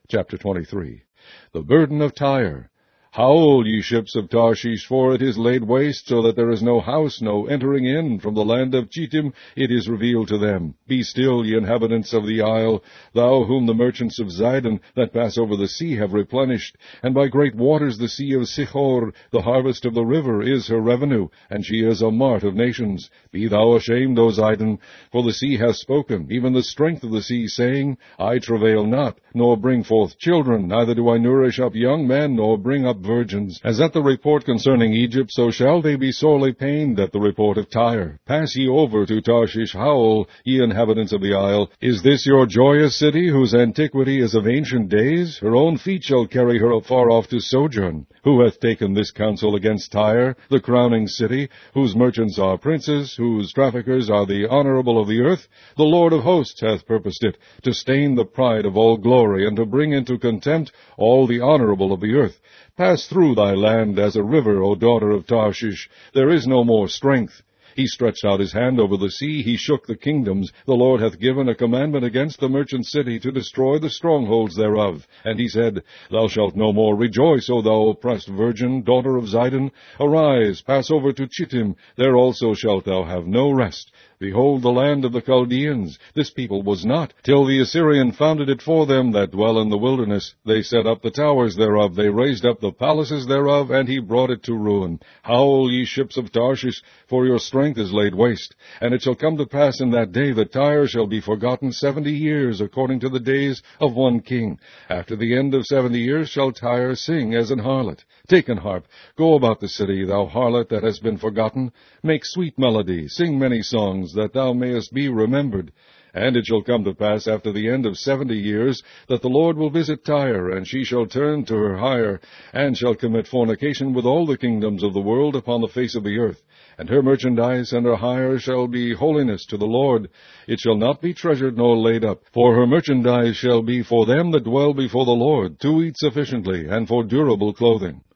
Chapter 23. The burden of Tyre. Howl, ye ships of Tarshish, for it is laid waste, so that there is no house, no entering in. From the land of Chittim it is revealed to them. Be still, ye inhabitants of the isle, thou whom the merchants of Zidon that pass over the sea have replenished. And by great waters the sea of Sichor, the harvest of the river, is her revenue, and she is a mart of nations. Be thou ashamed, O Zidon, for the sea hath spoken, even the strength of the sea, saying, I travail not, nor bring forth children, neither do I nourish up young men, nor bring up virgins. As at the report concerning Egypt, so shall they be sorely pained at the report of Tyre. Pass ye over to Tarshish, howl, ye inhabitants of the isle. Is this your joyous city, whose antiquity is of ancient days? Her own feet shall carry her afar off to sojourn. Who hath taken this counsel against Tyre, the crowning city, whose merchants are princes, whose traffickers are the honorable of the earth? The Lord of hosts hath purposed it, to stain the pride of all glory, and to bring into contempt all the honorable of the earth. Pass through thy land as a river, O daughter of Tarshish. There is no more strength. He stretched out his hand over the sea, he shook the kingdoms. The Lord hath given a commandment against the merchant city, to destroy the strongholds thereof. And he said, Thou shalt no more rejoice, O thou oppressed virgin, daughter of Zidon. Arise, pass over to Chittim, there also shalt thou have no rest. Behold the land of the Chaldeans. This people was not, till the Assyrian founded it for them that dwell in the wilderness. They set up the towers thereof, they raised up the palaces thereof, and he brought it to ruin. Howl, ye ships of Tarshish, for your strength is laid waste. And it shall come to pass in that day that Tyre shall be forgotten 70 years, according to the days of one king. After the end of 70 years shall Tyre sing as an harlot. Take an harp, go about the city, thou harlot that hast been forgotten. Make sweet melody, sing many songs, that thou mayest be remembered. And it shall come to pass after the end of 70 years, that the Lord will visit Tyre, and she shall turn to her hire, and shall commit fornication with all the kingdoms of the world upon the face of the earth. And her merchandise and her hire shall be holiness to the Lord. It shall not be treasured nor laid up, for her merchandise shall be for them that dwell before the Lord, to eat sufficiently, and for durable clothing.